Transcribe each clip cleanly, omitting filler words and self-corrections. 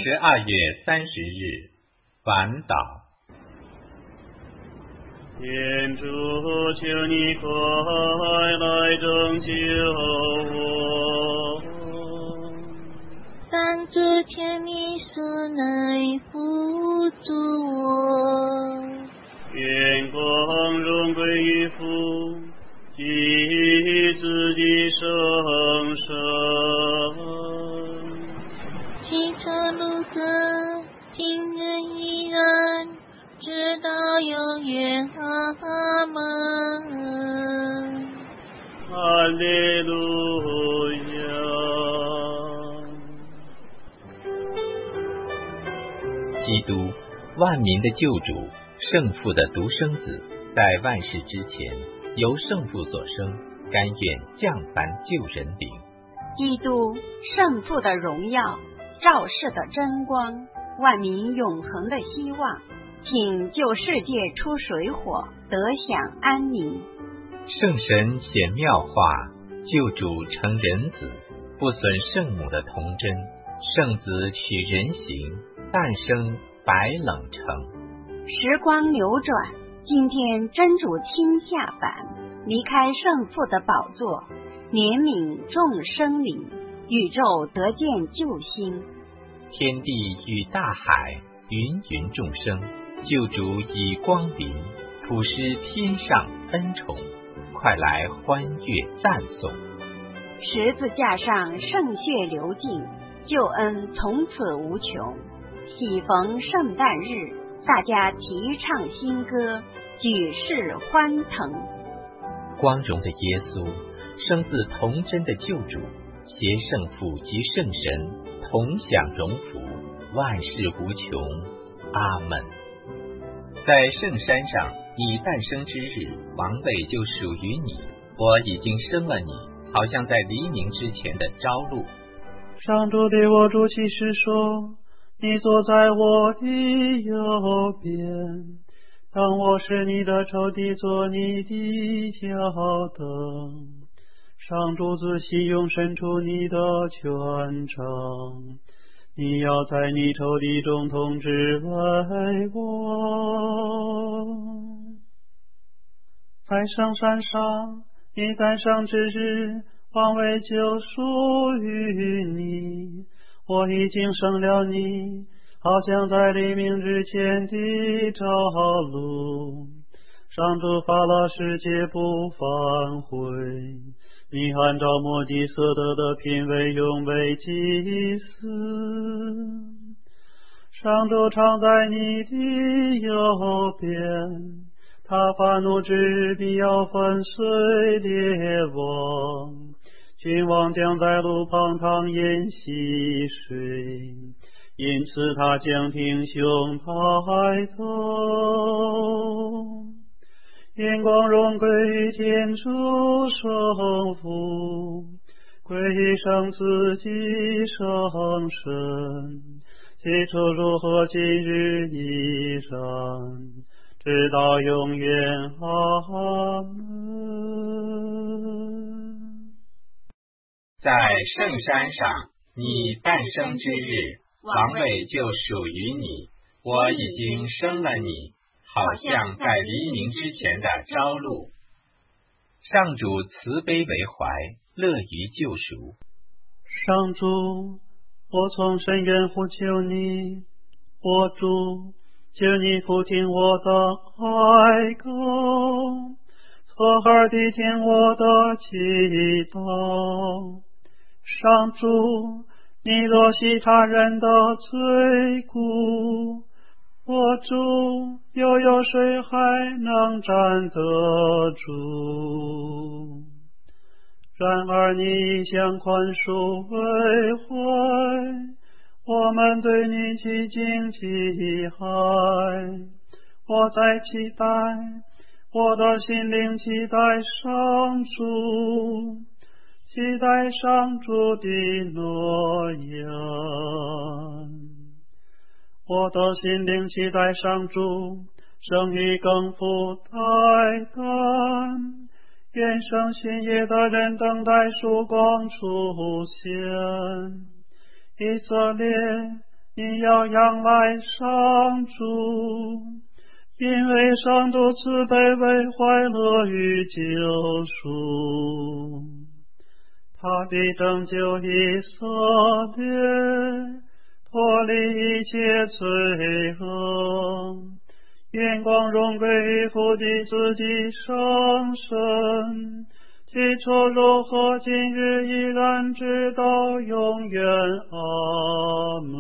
12月30日，晚祷。 天主，求你快来拯救我。 上主，求你速来扶助我。 愿光荣归于父及子及圣神。 起初如何，今日依然，直到永远。阿们。 哈利路亚。 基督，万民的救主，圣父的独生子，在万世之前，由圣父所生，甘愿降凡救人灵。 基督，圣父的荣耀，照世的真光，万民永恒的希望，请救世界出水火，得享安宁。 圣神显妙化，救主成人子，不损圣母的童真，圣子取人形，诞生白冷城。 时光流转，今天真主亲下凡，离开圣父的宝座，怜悯众生灵，宇宙得见救星。 天地与大海，芸芸众生，救主已光临，普施天上恩宠，快来欢悦赞颂。 十字架上圣血流尽，救恩从此无穷。喜逢圣诞日，大家齐唱新歌，举世欢腾。 光荣的耶稣，生自童真的救主，携圣父及圣神同享荣福，万事无穷。阿们。在圣山上，你诞生之日，王位就属于你。我已经生了你，好像在黎明之前的朝露。 上主对我主启示说，你坐在我的右边，当我是你的仇敌，做你的脚凳。上主仔细用伸出你的权杖，你要在你仇敌中统治为王。在圣山上，你诞生之日，王位就属于你。我已经生了你，好像在黎明之前的朝露。上主发了世界不反悔，你按照摩基色德的品位永为祭司。上主常在你的右边，他发怒之日必要粉碎列王。君王将在路旁淌饮溪水，因此他将挺胸抬头。愿光荣归于天主圣父，归于圣子及圣神，起初如何，今日依然，直到永远。阿们。 在圣山上，你诞生之日，王位就属于你。我已经生了你，好像在黎明之前的朝露。上主慈悲为怀，乐于救赎。 上主，我从深渊呼求你，我主，求你俯听我的哀歌，侧耳谛听我的祈祷。上主，你若惜他人的罪过，我主，又有谁还能站得住？然而你一向宽恕为怀，我们对你极尽期待。我在期待，我的心灵期待上主，期待上主的诺言。我的心灵期待上主，生于更富待感。愿生新业的人等待曙光出现。以色列， 你要仰赖上主，因为上主慈悲为怀乐与救赎。他必拯救以色列，脱离一切罪恶。愿光荣归于父的子的圣神，起初如何，今日依然，直到永远。阿门。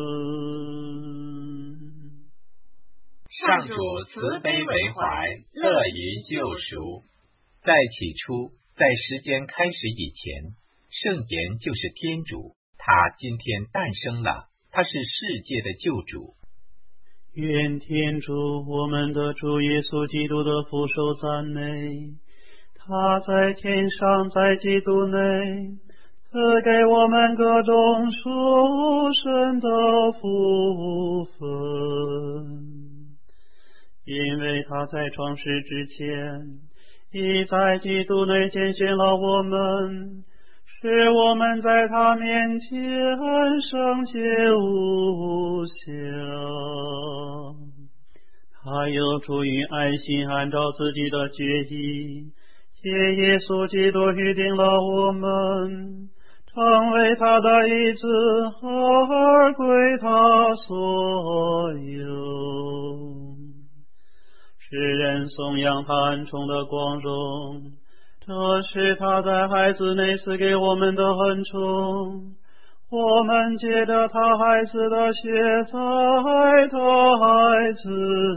上主慈悲为怀，乐于救赎。在起初，在时间开始以前，圣言就是天主，他今天诞生了，他是世界的救主。 愿天主我们的主耶稣基督的福受赞美。他在天上，在基督内，赐给我们各种属神的福分。因为他在创世之前，已在基督内拣选了我们，使我们在他面前圣洁无瑕。他有出于爱心，按照自己的决意，借耶稣基督预定了我们，成为他的义子，而归他所有。世人颂扬他恩宠的光荣，这是他在孩子内赐给我们的恩宠。我们借着他孩子的血，在他孩子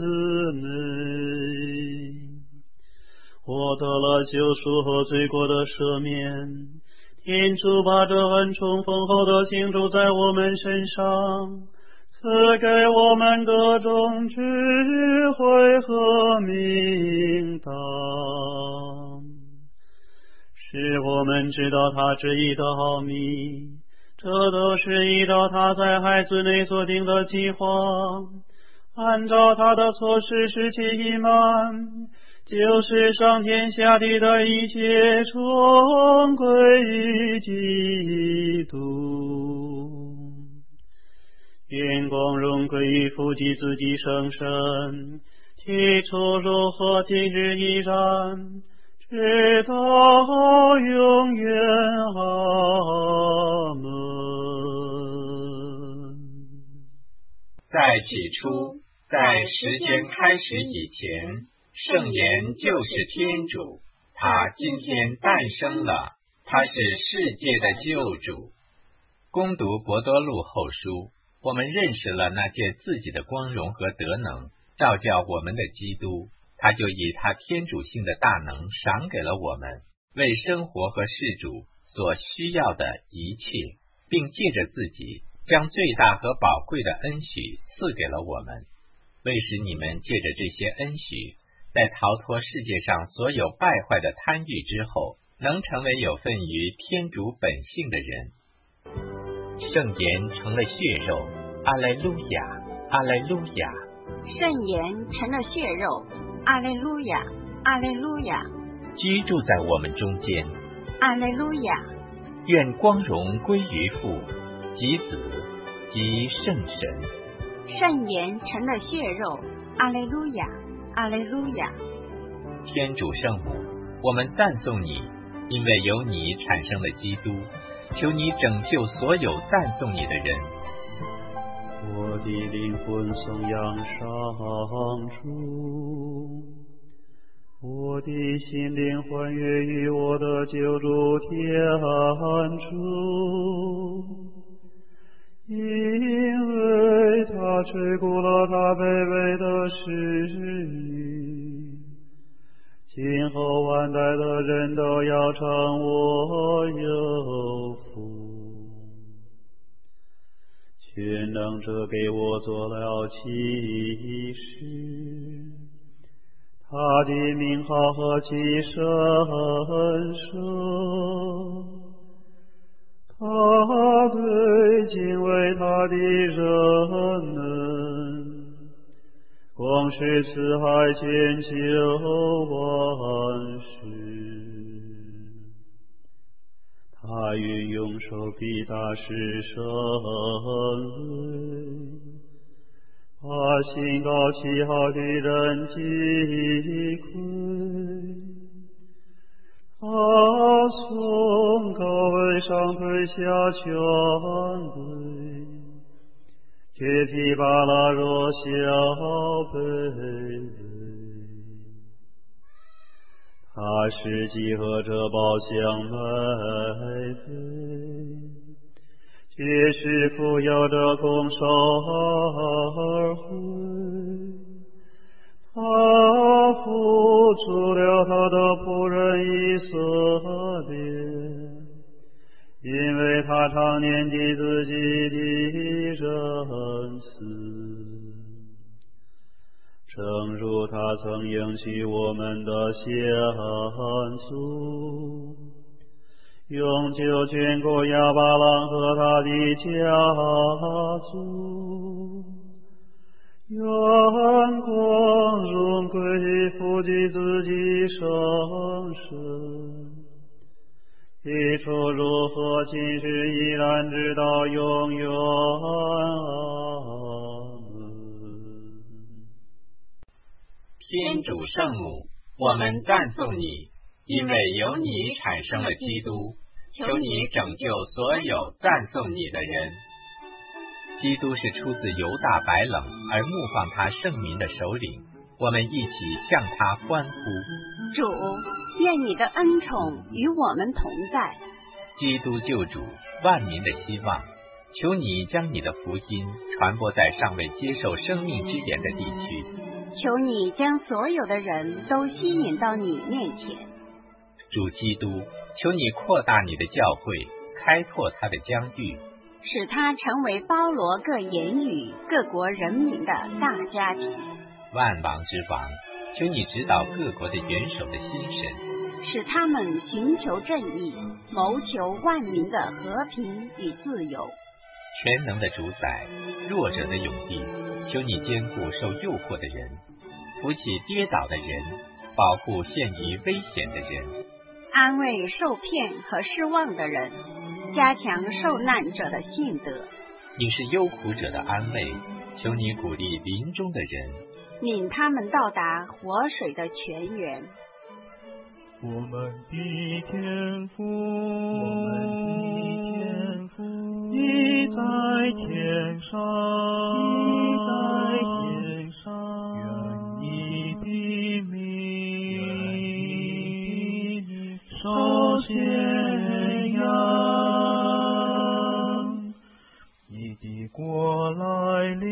内，获得了救赎和罪过的赦免。天主把这恩宠丰厚的倾注在我们身上，赐给我们各种智慧和明道，使我们知道他旨意的奥秘。这都是依照他在孩子内所定的计划，按照他的措施使其已满，就是上天下地的一切终归于基督。愿光荣归于父及子及圣神，起初如何，今日依然，直到永远。阿门。 在起初，在时间开始以前，圣言就是天主，他今天诞生了，他是世界的救主。攻读伯多禄后书，我们认识了那借自己的光荣和德能照教我们的基督，他就以他天主性的大能赏给了我们，为生活和事主所需要的一切，并借着自己将最大和宝贵的恩许赐给了我们，为使你们借着这些恩许，在逃脱世界上所有败坏的贪欲之后，能成为有份于天主本性的人。圣言成了血肉，阿肋路亚，阿肋路亚。 圣言成了血肉，阿肋路亚，阿肋路亚。 居住在我们中间， 阿肋路亚。 愿光荣归于父及子及圣神。 圣言成了血肉，阿肋路亚，阿肋路亚。 天主圣母，我们赞颂你，因为由你产生了基督，求你拯救所有赞颂你的人。 我的灵魂颂扬上主，我的心灵欢悦于我的救主天主，因为他垂顾了他卑微的使女，今后万代的人都要称我有福。全能者给我做了启示，他的名号何其神圣，他对敬畏他的人们，光是慈爱千秋万世。他他运用手臂大使生锐，把心高气傲的人击溃。他从高位上推下权贵，铁皮巴拉弱小卑微。他使集合者宝箱埋飞，皆是富有者拱手而回。他扶助了他的仆人以色列，因为他常念及自己的仁慈，正如他曾应许我们的先祖，永久眷顾亚巴郎和他的家族，愿光荣归复及自己圣神，起初如何，今日依然直到永远。 天主圣母，我们赞颂你，因为由你产生了基督，求你拯救所有赞颂你的人。基督是出自犹大白冷而牧放他圣民的首领，我们一起向他欢呼。 主，愿你的恩宠与我们同在。 基督救主，万民的希望，求你将你的福音传播在尚未接受生命之言的地区， 求你将所有的人都吸引到你面前。 主基督，求你扩大你的教会，开拓他的疆域， 使他成为包罗各言语、各国人民的大家庭。 万王之王，求你指导各国的元首的心神， 使他们寻求正义，谋求万民的和平与自由。 全能的主宰，弱者的勇帝，求你坚固受诱惑的人，扶起跌倒的人，保护陷于危险的人， 安慰受骗和失望的人，加强受难者的信德。 你是忧苦者的安慰，求你鼓励临终的人， 领他们到达活水的泉源。 我们的天父，你在天上，愿你的名受显扬，你的国来临，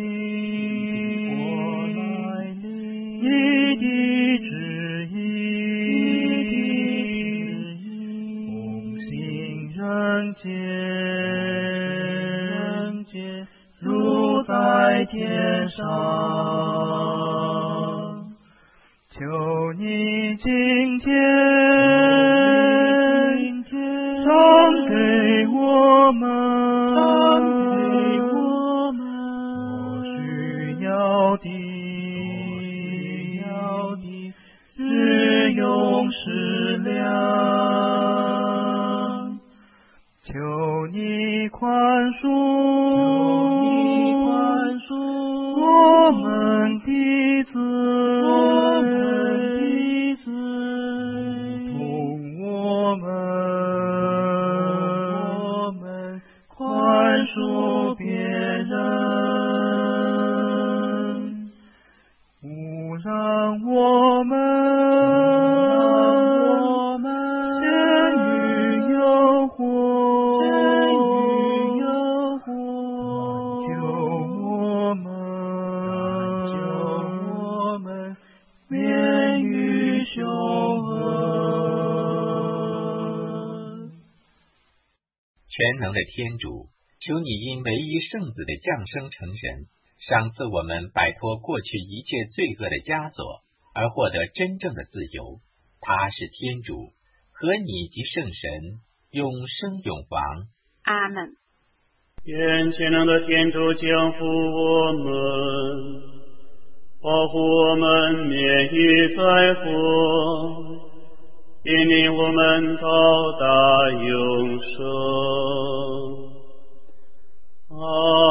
你的旨意奉行人间，如在天上。求你今天赏给我们所需要的日用食粮，求你宽恕我们的罪，同我们宽恕别人，勿让我们陷于诱惑，救我们免于凶恶。 全能的天主，求你因唯一圣子的降生成人，赏赐我们摆脱过去一切罪恶的枷锁，而获得真正的自由。他是天主，和你及圣神永生永王。 阿们。 愿全能的天主降福我们，保护我们免于灾祸， 引领我们到达永生。